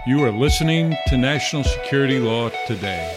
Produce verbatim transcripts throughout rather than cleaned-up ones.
You are listening to National Security Law Today.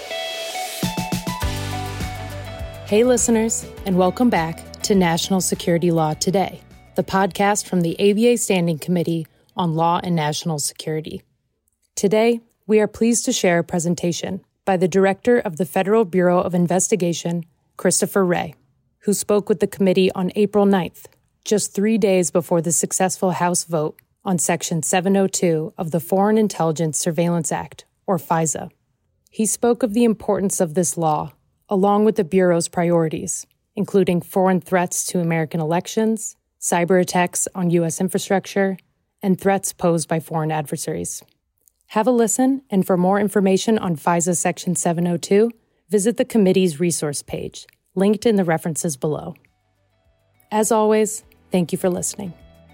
Hey, listeners, and welcome back to National Security Law Today, the podcast from the A B A Standing Committee on Law and National Security. Today, we are pleased to share a presentation by the Director of the Federal Bureau of Investigation, Christopher Wray, who spoke with the committee on April ninth, just three days before the successful House vote on Section seven oh two of the Foreign Intelligence Surveillance Act, or FISA. He spoke of the importance of this law, along with the Bureau's priorities, including foreign threats to American elections, cyber attacks on U S infrastructure, and threats posed by foreign adversaries. Have a listen, and for more information on FISA Section seven oh two, visit the committee's resource page, linked in the references below. As always, thank you for listening.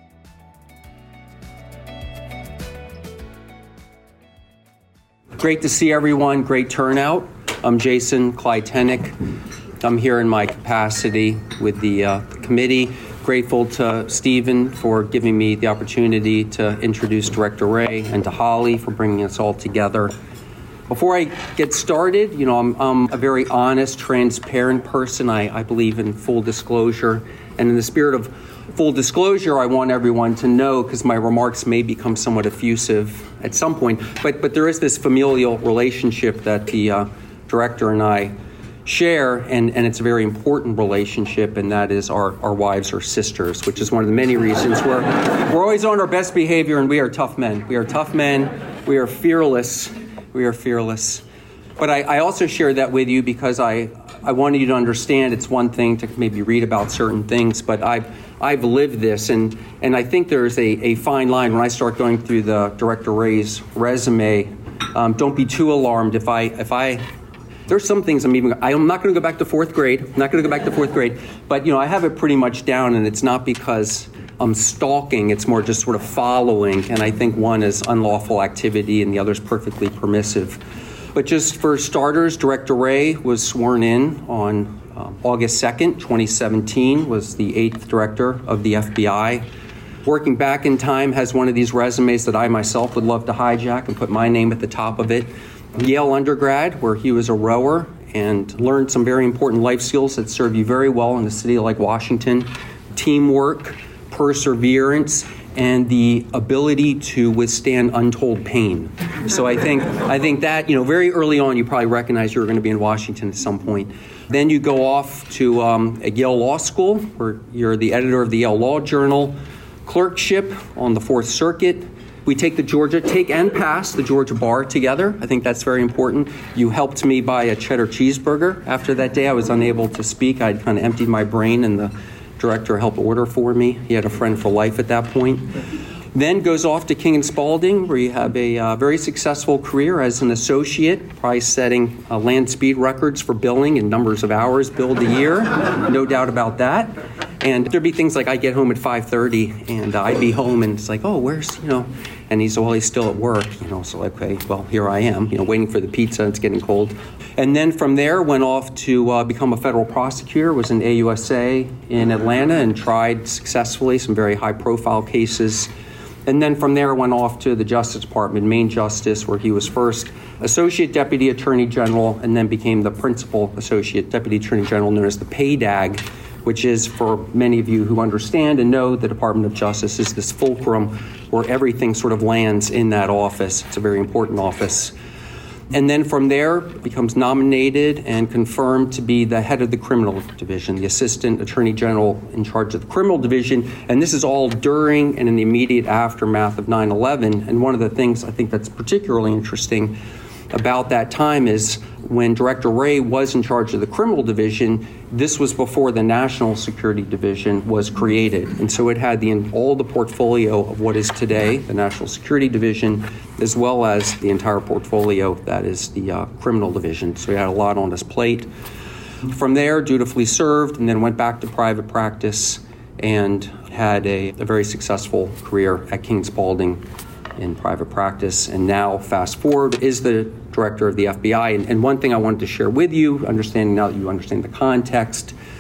Great to see everyone. Great turnout. I'm Jason Clytenick. I'm here in my capacity with the uh, committee. Grateful to Stephen for giving me the opportunity to introduce Director Wray, and to Holly for bringing us all together. Before I get started, you know, I'm, I'm a very honest, transparent person. I, I believe in full disclosure. And in the spirit of full disclosure, I want everyone to know, because my remarks may become somewhat effusive at some point, but but there is this familial relationship that the uh, director and I share, and, and it's a very important relationship, and that is our, our wives are sisters, which is one of the many reasons we're, we're always on our best behavior, and we are tough men. We are tough men. We are fearless. We are fearless. But I, I also share that with you because I, I wanted you to understand it's one thing to maybe read about certain things, but I've I've lived this, and, and I think there's a, a fine line when I start going through the Director Wray's resume. Um, don't be too alarmed if I if I there's some things I'm even I'm not going to go back to fourth grade. I'm not going to go back to fourth grade, but you know I have it pretty much down, and it's not because I'm stalking. It's more just sort of following, and I think one is unlawful activity and the other is perfectly permissive. But just for starters, Director Wray was sworn in on um, August second, twenty seventeen, was the eighth director of the F B I. Working back in time, has one of these resumes that I myself would love to hijack and put my name at the top of it. Yale undergrad, where he was a rower and learned some very important life skills that serve you very well in a city like Washington. Teamwork, perseverance, and the ability to withstand untold pain. So I think I think that, you know, very early on, you probably recognize you were going to be in Washington at some point. Then you go off to um, a Yale Law School, where you're the editor of the Yale Law Journal, clerkship on the Fourth Circuit. We take the Georgia, take and pass the Georgia bar together. I think that's very important. You helped me buy a cheddar cheeseburger. After that day, I was unable to speak. I'd kind of emptied my brain, and the director helped order for me. He had a friend for life at that point. Then goes off to King and Spalding, where you have a uh, very successful career as an associate, probably setting uh, land speed records for billing and numbers of hours billed a year. No doubt about that. And there'd be things like I get home at five thirty, and uh, I'd be home, and it's like, oh, where's, you know, and he's, well, he's still at work, you know, so okay, well, here I am, you know, waiting for the pizza, it's getting cold. And then from there, went off to uh, become a federal prosecutor, was in A U S A in Atlanta, and tried successfully some very high-profile cases. And then from there, went off to the Justice Department, Main Justice, where he was first Associate Deputy Attorney General, and then became the Principal Associate Deputy Attorney General, known as the P A D A G, which is, for many of you who understand and know, the Department of Justice is this fulcrum where everything sort of lands in that office. It's a very important office. And then from there, becomes nominated and confirmed to be the head of the Criminal Division, the Assistant Attorney General in charge of the Criminal Division. And this is all during and in the immediate aftermath of nine eleven. And one of the things I think that's particularly interesting about that time is when Director Wray was in charge of the Criminal Division, this was before the National Security Division was created. And so it had the all the portfolio of what is today the National Security Division, as well as the entire portfolio that is the uh, Criminal Division. So he had a lot on his plate. From there, dutifully served, and then went back to private practice and had a, a very successful career at King Spalding in private practice, and now, fast forward, is the director of the F B I. And, and one thing I wanted to share with you, understanding now that you understand the context,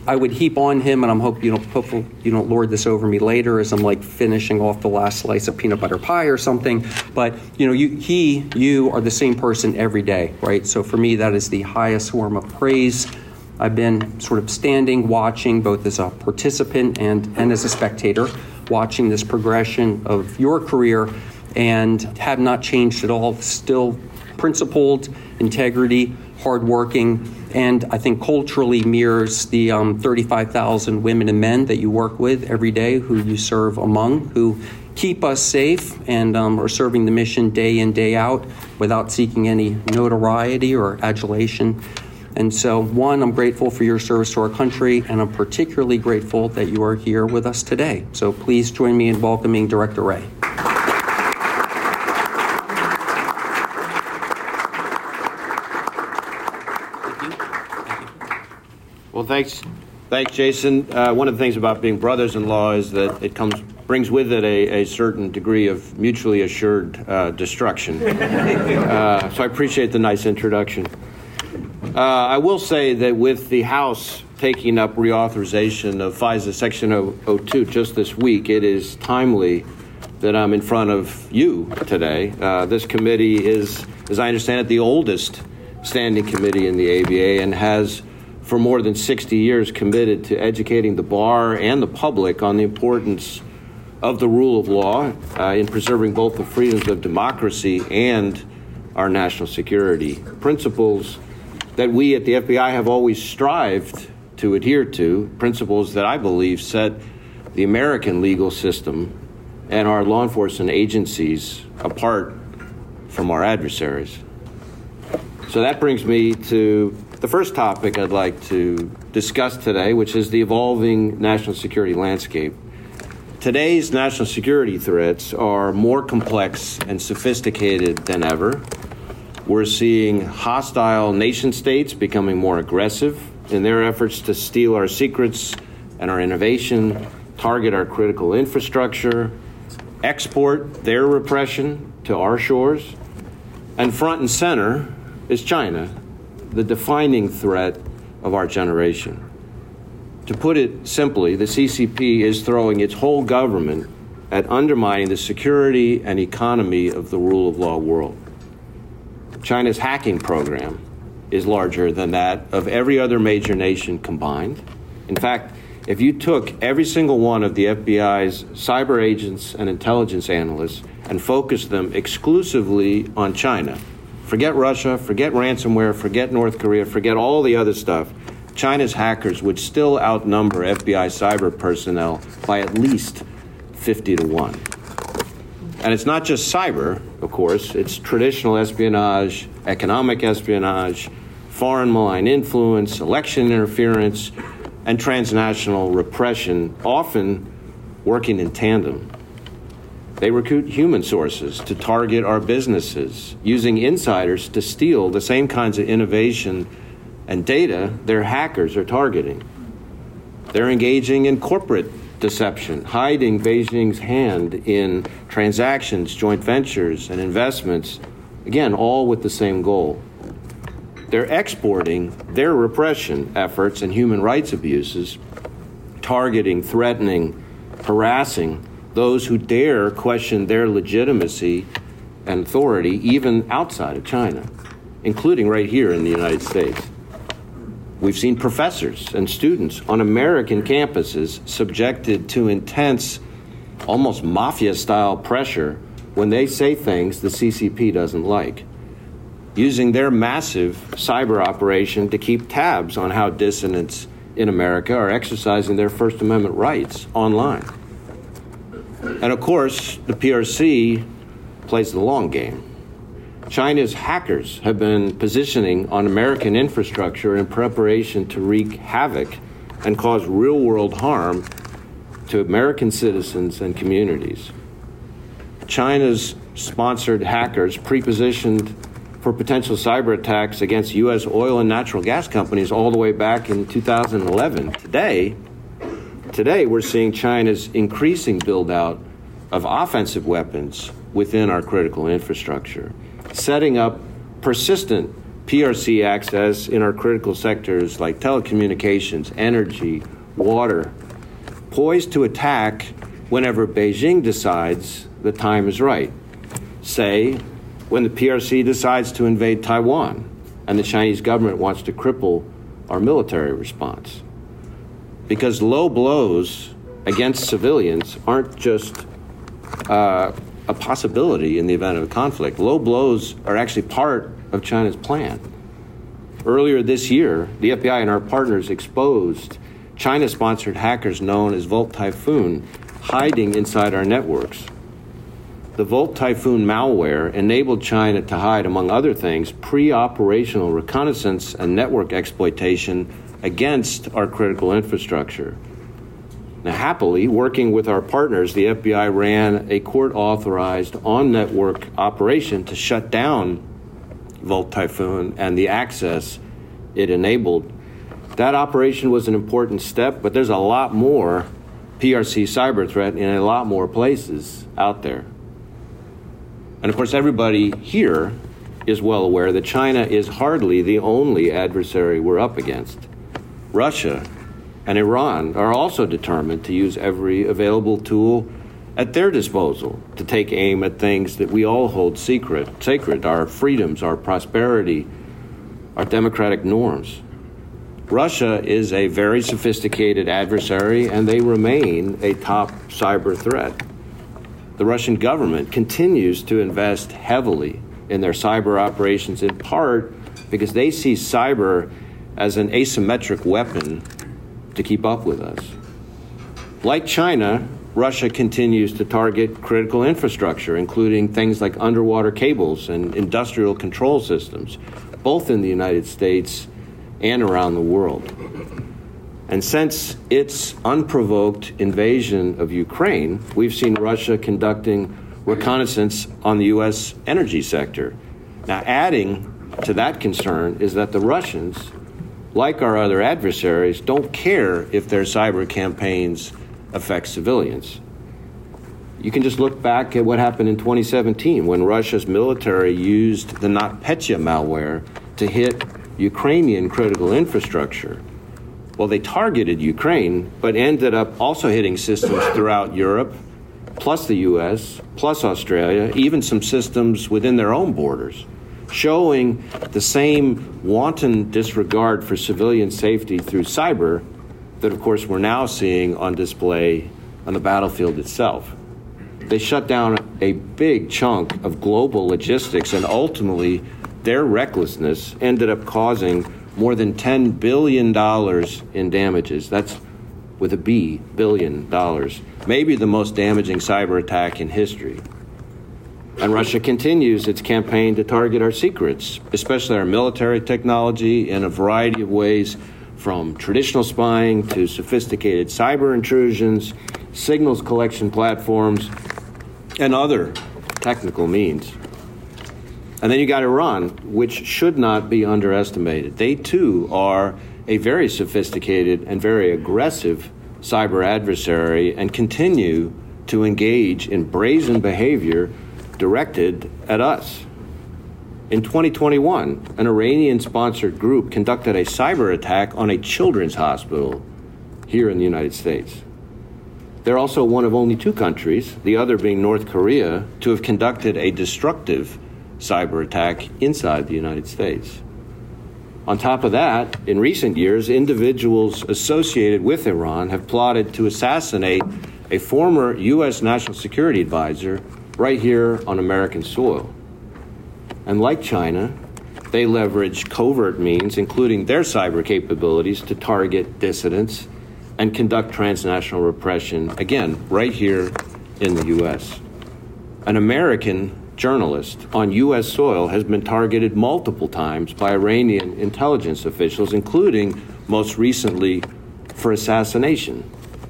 I would heap on him, and I'm hope you don't hopeful you don't lord this over me later as I'm like finishing off the last slice of peanut butter pie or something. But you know, you, he, you are the same person every day, right? So for me, that is the highest form of praise. I've been sort of standing, watching, both as a participant and and as a spectator, watching this progression of your career, and have not changed at all. Still principled, integrity, hardworking, and I think culturally mirrors the um, thirty-five thousand women and men that you work with every day, who you serve among, who keep us safe and um, are serving the mission day in, day out without seeking any notoriety or adulation. And so, one, I'm grateful for your service to our country, and I'm particularly grateful that you are here with us today. So please join me in welcoming Director Wray. Well, thanks, thanks, Jason. Uh, one of the things about being brothers-in-law is that it comes brings with it a, a certain degree of mutually assured uh, destruction. Uh, so I appreciate the nice introduction. Uh, I will say that with the House taking up reauthorization of FISA Section oh two just this week, it is timely that I'm in front of you today. Uh, this committee is, as I understand it, the oldest standing committee in the A B A, and has for more than sixty years committed to educating the bar and the public on the importance of the rule of law uh, in preserving both the freedoms of democracy and our national security. Principles that we at the F B I have always strived to adhere to, principles that I believe set the American legal system and our law enforcement agencies apart from our adversaries. So that brings me to the first topic I'd like to discuss today, which is the evolving national security landscape. Today's national security threats are more complex and sophisticated than ever. We're seeing hostile nation states becoming more aggressive in their efforts to steal our secrets and our innovation, target our critical infrastructure, export their repression to our shores. And front and center is China, the defining threat of our generation. To put it simply, the C C P is throwing its whole government at undermining the security and economy of the rule of law world. China's hacking program is larger than that of every other major nation combined. In fact, if you took every single one of the F B I's cyber agents and intelligence analysts and focused them exclusively on China, forget Russia, forget ransomware, forget North Korea, forget all the other stuff, China's hackers would still outnumber F B I cyber personnel by at least fifty to one. And it's not just cyber, of course, it's traditional espionage, economic espionage, foreign malign influence, election interference, and transnational repression, often working in tandem. They recruit human sources to target our businesses, using insiders to steal the same kinds of innovation and data their hackers are targeting. They're engaging in corporate deception, hiding Beijing's hand in transactions, joint ventures, and investments, again, all with the same goal. They're exporting their repression efforts and human rights abuses, targeting, threatening, harassing those who dare question their legitimacy and authority, even outside of China, including right here in the United States. We've seen professors and students on American campuses subjected to intense, almost mafia-style pressure when they say things the C C P doesn't like, using their massive cyber operation to keep tabs on how dissidents in America are exercising their First Amendment rights online. And of course, the P R C plays the long game. China's hackers have been positioning on American infrastructure in preparation to wreak havoc and cause real-world harm to American citizens and communities. China's sponsored hackers pre-positioned for potential cyber attacks against U S oil and natural gas companies all the way back in two thousand eleven. Today, today we're seeing China's increasing build-out of offensive weapons within our critical infrastructure, setting up persistent P R C access in our critical sectors like telecommunications, energy, water, poised to attack whenever Beijing decides the time is right. Say, when the P R C decides to invade Taiwan and the Chinese government wants to cripple our military response. Because low blows against civilians aren't just uh, a possibility in the event of a conflict. Low blows are actually part of China's plan. Earlier this year, the F B I and our partners exposed China-sponsored hackers known as Volt Typhoon hiding inside our networks. The Volt Typhoon malware enabled China to hide, among other things, pre-operational reconnaissance and network exploitation against our critical infrastructure. Now, happily, working with our partners, the F B I ran a court-authorized on-network operation to shut down Volt Typhoon and the access it enabled. That operation was an important step, but there's a lot more P R C cyber threat in a lot more places out there. And of course, everybody here is well aware that China is hardly the only adversary we're up against. Russia and Iran are also determined to use every available tool at their disposal to take aim at things that we all hold secret, sacred, our freedoms, our prosperity, our democratic norms. Russia is a very sophisticated adversary, and they remain a top cyber threat. The Russian government continues to invest heavily in their cyber operations, in part because they see cyber as an asymmetric weapon to keep up with us. Like China, Russia continues to target critical infrastructure, including things like underwater cables and industrial control systems, both in the United States and around the world. And since its unprovoked invasion of Ukraine, we've seen Russia conducting reconnaissance on the U S energy sector. Now, adding to that concern is that the Russians, like our other adversaries, don't care if their cyber campaigns affect civilians. You can just look back at what happened in twenty seventeen when Russia's military used the NotPetya malware to hit Ukrainian critical infrastructure. Well, they targeted Ukraine, but ended up also hitting systems throughout Europe, plus the U S, plus Australia, even some systems within their own borders, showing the same wanton disregard for civilian safety through cyber that, of course, we're now seeing on display on the battlefield itself. They shut down a big chunk of global logistics, and ultimately their recklessness ended up causing more than ten billion dollars in damages. That's with a B, billion dollars. Maybe the most damaging cyber attack in history. And Russia continues its campaign to target our secrets, especially our military technology, in a variety of ways, from traditional spying to sophisticated cyber intrusions, signals collection platforms, and other technical means. And then you got Iran, which should not be underestimated. They, too, are a very sophisticated and very aggressive cyber adversary and continue to engage in brazen behavior directed at us. In twenty twenty-one, an Iranian-sponsored group conducted a cyber attack on a children's hospital here in the United States. They're also one of only two countries, the other being North Korea, to have conducted a destructive cyber attack inside the United States. On top of that, in recent years, individuals associated with Iran have plotted to assassinate a former U S national security advisor right here on American soil. And like China, they leverage covert means, including their cyber capabilities, to target dissidents and conduct transnational repression, again, right here in the U S. An American journalist on U S soil has been targeted multiple times by Iranian intelligence officials, including most recently for assassination.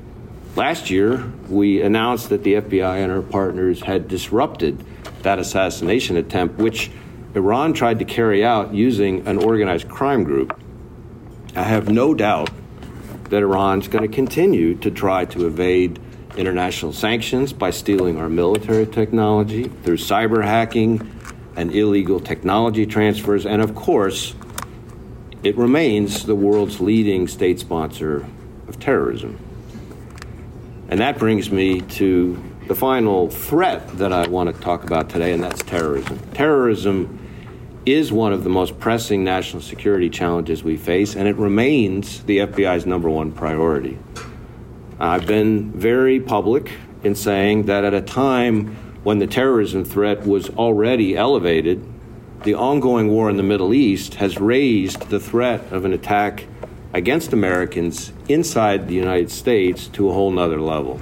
Last year, we announced that the F B I and our partners had disrupted that assassination attempt, which Iran tried to carry out using an organized crime group. I have no doubt that Iran's going to continue to try to evade international sanctions by stealing our military technology through cyber hacking and illegal technology transfers, and of course, it remains the world's leading state sponsor of terrorism. And that brings me to the final threat that I want to talk about today, and that's terrorism. Terrorism is one of the most pressing national security challenges we face, and it remains the F B I's number one priority. I've been very public in saying that at a time when the terrorism threat was already elevated, the ongoing war in the Middle East has raised the threat of an attack against Americans inside the United States to a whole nother level.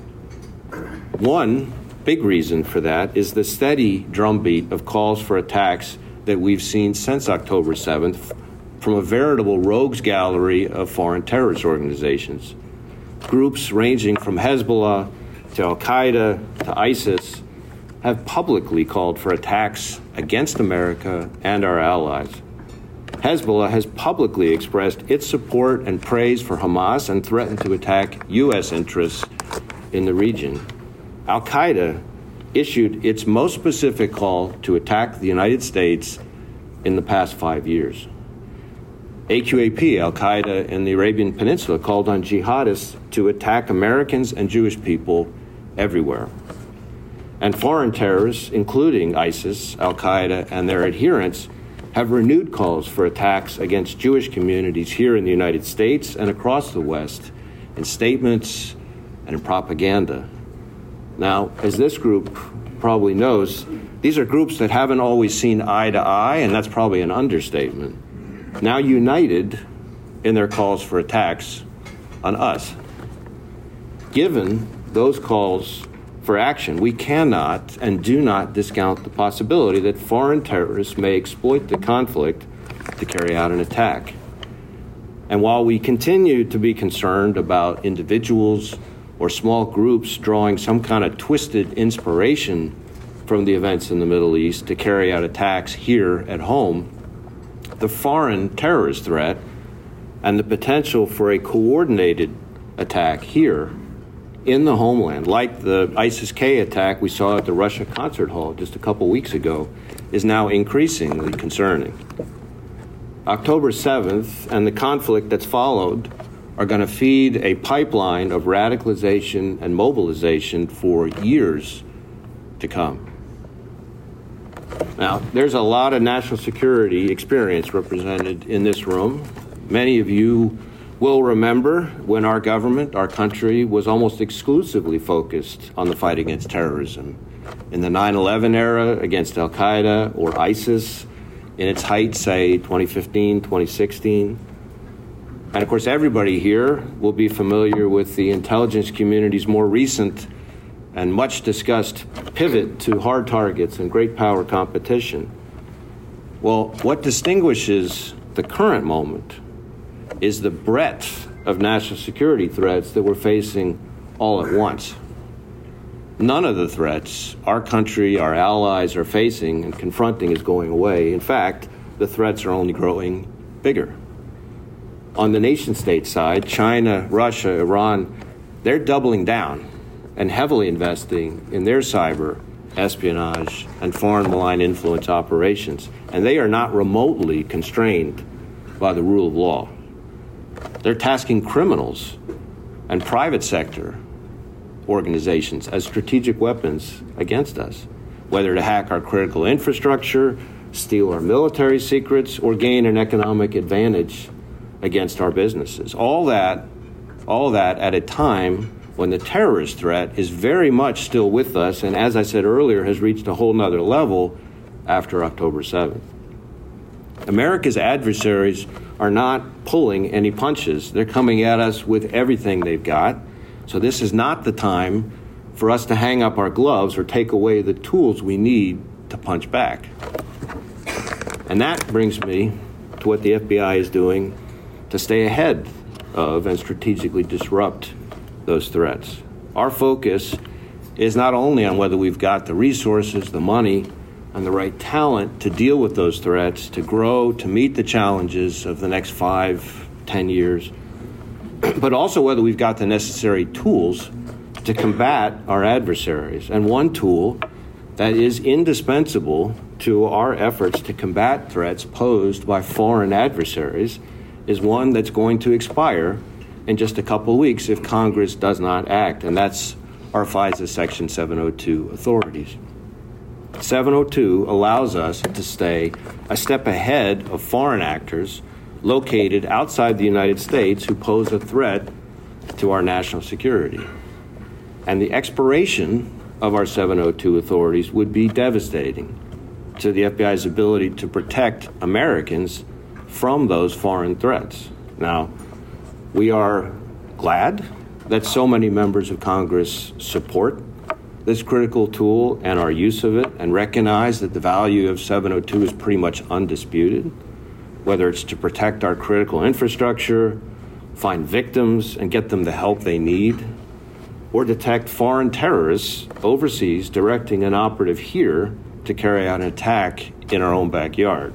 One big reason for that is the steady drumbeat of calls for attacks that we've seen since October seventh from a veritable rogues gallery of foreign terrorist organizations. Groups ranging from Hezbollah to Al-Qaeda to ISIS have publicly called for attacks against America and our allies. Hezbollah has publicly expressed its support and praise for Hamas and threatened to attack U S interests in the region. Al-Qaeda issued its most specific call to attack the United States in the past five years. A Q A P, Al-Qaeda in the Arabian Peninsula, called on jihadists to attack Americans and Jewish people everywhere. And foreign terrorists, including ISIS, Al-Qaeda, and their adherents, have renewed calls for attacks against Jewish communities here in the United States and across the West in statements and in propaganda. Now, as this group probably knows, these are groups that haven't always seen eye to eye, and that's probably an understatement, now united in their calls for attacks on us. Given those calls for action, we cannot and do not discount the possibility that foreign terrorists may exploit the conflict to carry out an attack. And while we continue to be concerned about individuals or small groups drawing some kind of twisted inspiration from the events in the Middle East to carry out attacks here at home, the foreign terrorist threat and the potential for a coordinated attack here in the homeland, like the ISIS-K attack we saw at the Russia concert hall just a couple weeks ago, is now increasingly concerning. October seventh and the conflict that's followed are going to feed a pipeline of radicalization and mobilization for years to come. Now, there's a lot of national security experience represented in this room. Many of you will remember when our government, our country, was almost exclusively focused on the fight against terrorism. In the nine eleven era, against Al-Qaeda or ISIS, in its height, say, twenty fifteen, twenty sixteen. And of course, everybody here will be familiar with the intelligence community's more recent and much discussed pivot to hard targets and great power competition. Well, what distinguishes the current moment is the breadth of national security threats that we're facing all at once. None of the threats our country, our allies are facing and confronting is going away. In fact, the threats are only growing bigger. On the nation-state side, China, Russia, Iran, they're doubling down and heavily investing in their cyber espionage and foreign malign influence operations, and they are not remotely constrained by the rule of law. They're tasking criminals and private sector organizations as strategic weapons against us, whether to hack our critical infrastructure, steal our military secrets, or gain an economic advantage against our businesses. All that, all that at a time when the terrorist threat is very much still with us, and as I said earlier, has reached a whole nother level after October seventh. America's adversaries are not pulling any punches. They're coming at us with everything they've got. So this is not the time for us to hang up our gloves or take away the tools we need to punch back. And that brings me to what the F B I is doing to stay ahead of and strategically disrupt those threats. Our focus is not only on whether we've got the resources, the money, and the right talent to deal with those threats, to grow, to meet the challenges of the next five, ten years, but also whether we've got the necessary tools to combat our adversaries. And one tool that is indispensable to our efforts to combat threats posed by foreign adversaries is one that's going to expire in just a couple of weeks if Congress does not act, and that's our FISA Section seven oh two authorities. seven oh two allows us to stay a step ahead of foreign actors located outside the United States who pose a threat to our national security. And the expiration of our seven oh two authorities would be devastating to the F B I's ability to protect Americans from those foreign threats. Now, we are glad that so many members of Congress support this critical tool and our use of it and recognize that the value of seven oh two is pretty much undisputed, whether it's to protect our critical infrastructure, find victims and get them the help they need, or detect foreign terrorists overseas directing an operative here to carry out an attack in our own backyard.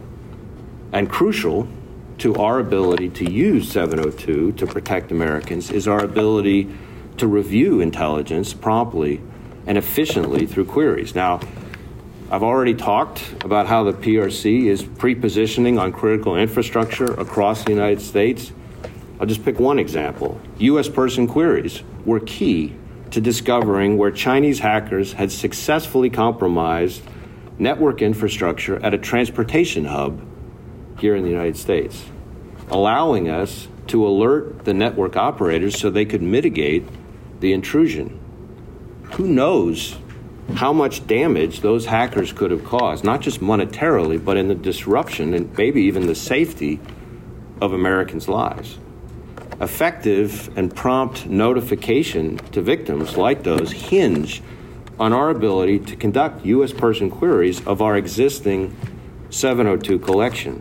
And crucial to our ability to use seven oh two to protect Americans is our ability to review intelligence promptly and efficiently through queries. Now, I've already talked about how the P R C is pre-positioning on critical infrastructure across the United States. I'll just pick one example. U S person queries were key to discovering where Chinese hackers had successfully compromised network infrastructure at a transportation hub here in the United States, allowing us to alert the network operators so they could mitigate the intrusion. Who knows how much damage those hackers could have caused, not just monetarily, but in the disruption and maybe even the safety of Americans' lives. Effective and prompt notification to victims like those hinge on our ability to conduct U S person queries of our existing seven oh two collection.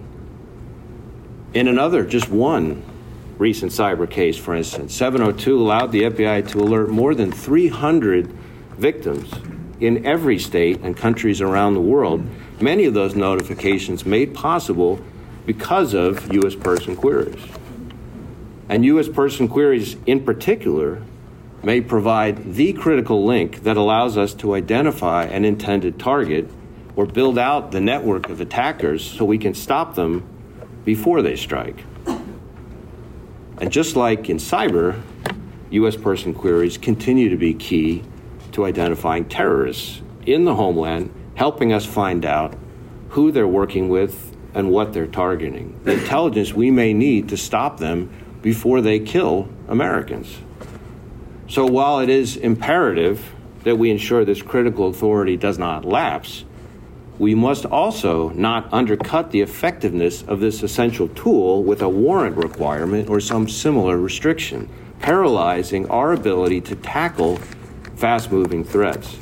In another, just one recent cyber case, for instance, seven oh two allowed the F B I to alert more than three hundred victims in every state and countries around the world, many of those notifications made possible because of U S person queries. And U S person queries in particular may provide the critical link that allows us to identify an intended target or build out the network of attackers so we can stop them before they strike. And just like in cyber, U S person queries continue to be key to identifying terrorists in the homeland, helping us find out who they're working with and what they're targeting, the intelligence we may need to stop them before they kill Americans. So while it is imperative that we ensure this critical authority does not lapse, we must also not undercut the effectiveness of this essential tool with a warrant requirement or some similar restriction, paralyzing our ability to tackle fast-moving threats.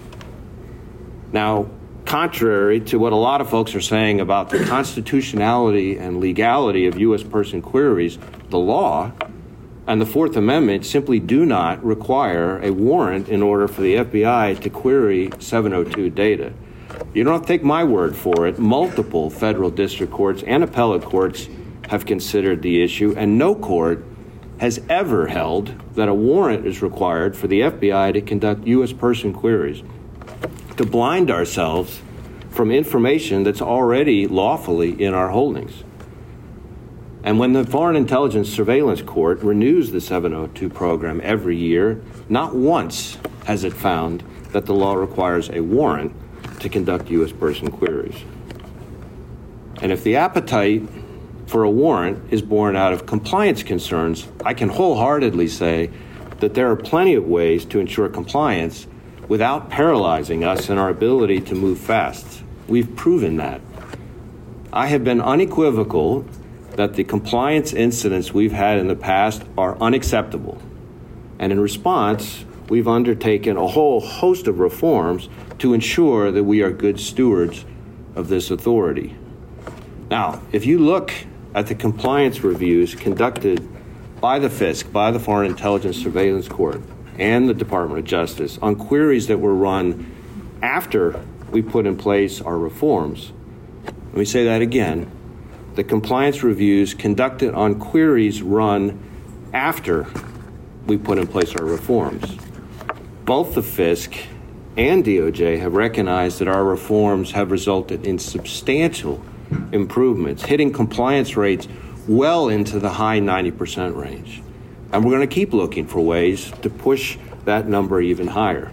Now, contrary to what a lot of folks are saying about the constitutionality and legality of U S person queries, the law and the Fourth Amendment simply do not require a warrant in order for the F B I to query seven oh two data. You don't have to take my word for it. Multiple federal district courts and appellate courts have considered the issue, and no court has ever held that a warrant is required for the F B I to conduct U S person queries, to blind ourselves from information that's already lawfully in our holdings. And when the Foreign Intelligence Surveillance Court renews the seven oh two program every year, not once has it found that the law requires a warrant to conduct U S person queries. And if the appetite for a warrant is born out of compliance concerns, I can wholeheartedly say that there are plenty of ways to ensure compliance without paralyzing us in our ability to move fast. We've proven that. I have been unequivocal that the compliance incidents we've had in the past are unacceptable. And in response, we've undertaken a whole host of reforms to ensure that we are good stewards of this authority. Now, if you look at the compliance reviews conducted by the F I S C, by the Foreign Intelligence Surveillance Court, and the Department of Justice on queries that were run after we put in place our reforms, let me say that again, the compliance reviews conducted on queries run after we put in place our reforms. Both the F I S C and D O J have recognized that our reforms have resulted in substantial improvements, hitting compliance rates well into the high ninety percent range. And we're going to keep looking for ways to push that number even higher.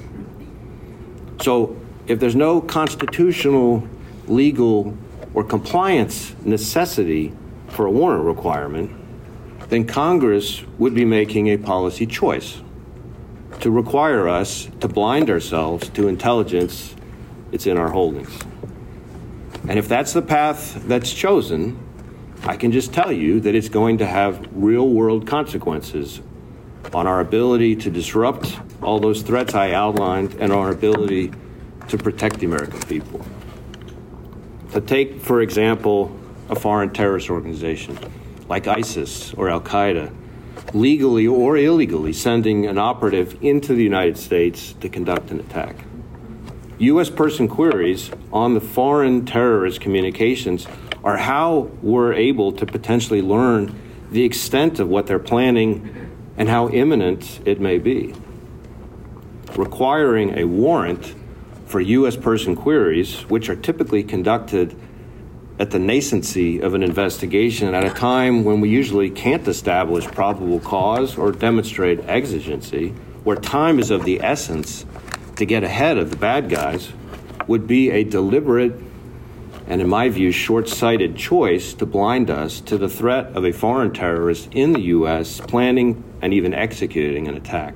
So if there's no constitutional, legal, or compliance necessity for a warrant requirement, then Congress would be making a policy choice to require us to blind ourselves to intelligence it's in our holdings. And if that's the path that's chosen, I can just tell you that it's going to have real-world consequences on our ability to disrupt all those threats I outlined and our ability to protect the American people. So take, for example, a foreign terrorist organization like ISIS or Al-Qaeda, legally or illegally sending an operative into the United States to conduct an attack. U S person queries on the foreign terrorist communications are how we're able to potentially learn the extent of what they're planning and how imminent it may be. Requiring a warrant for U S person queries, which are typically conducted at the nascency of an investigation at a time when we usually can't establish probable cause or demonstrate exigency, where time is of the essence to get ahead of the bad guys, would be a deliberate and, in my view, short-sighted choice to blind us to the threat of a foreign terrorist in the U S planning and even executing an attack.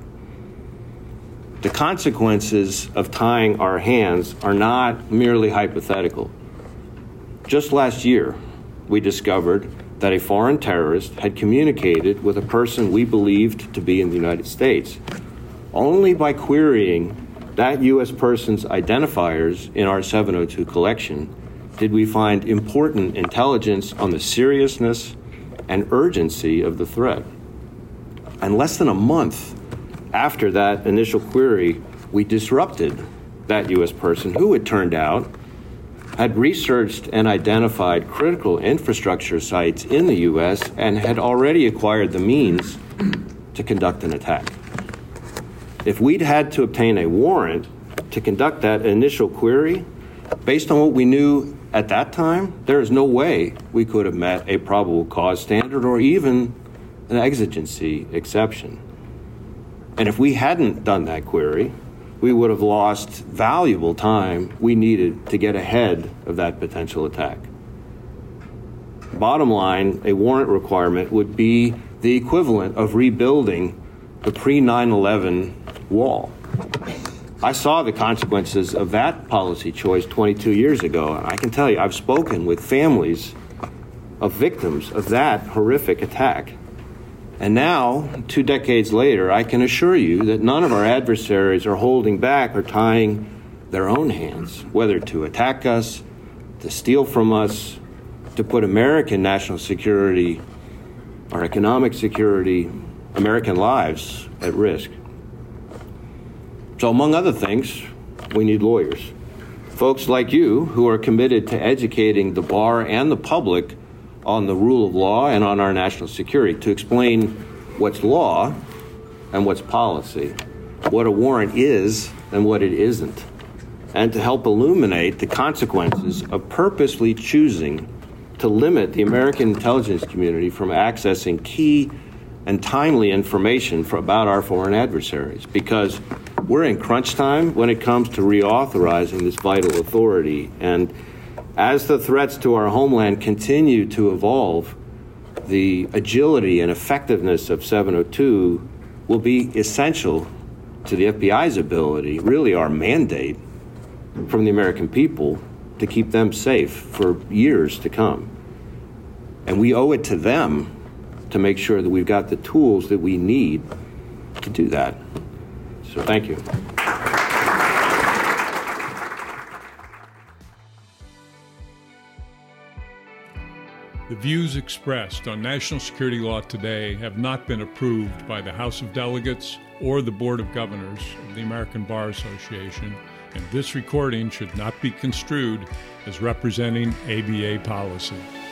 The consequences of tying our hands are not merely hypothetical. Just last year, we discovered that a foreign terrorist had communicated with a person we believed to be in the United States. Only by querying that U S person's identifiers in our seven oh two collection did we find important intelligence on the seriousness and urgency of the threat. And less than a month after that initial query, we disrupted that U S person who, it turned out, had researched and identified critical infrastructure sites in the U S and had already acquired the means to conduct an attack. If we'd had to obtain a warrant to conduct that initial query, based on what we knew at that time, there is no way we could have met a probable cause standard or even an exigency exception. And if we hadn't done that query, we would have lost valuable time we needed to get ahead of that potential attack. Bottom line, a warrant requirement would be the equivalent of rebuilding the pre nine eleven wall. I saw the consequences of that policy choice twenty-two years ago, and I can tell you, I've spoken with families of victims of that horrific attack. And now, two decades later, I can assure you that none of our adversaries are holding back or tying their own hands, whether to attack us, to steal from us, to put American national security, our economic security, American lives at risk. So among other things, we need lawyers. Folks like you who are committed to educating the bar and the public on the rule of law and on our national security, to explain what's law and what's policy, what a warrant is and what it isn't, and to help illuminate the consequences of purposely choosing to limit the American intelligence community from accessing key and timely information for, about our foreign adversaries, because we're in crunch time when it comes to reauthorizing this vital authority. And as the threats to our homeland continue to evolve, the agility and effectiveness of seven oh two will be essential to the F B I's ability, really our mandate from the American people, to keep them safe for years to come. And we owe it to them to make sure that we've got the tools that we need to do that. So thank you. The views expressed on National Security Law Today have not been approved by the House of Delegates or the Board of Governors of the American Bar Association, and this recording should not be construed as representing A B A policy.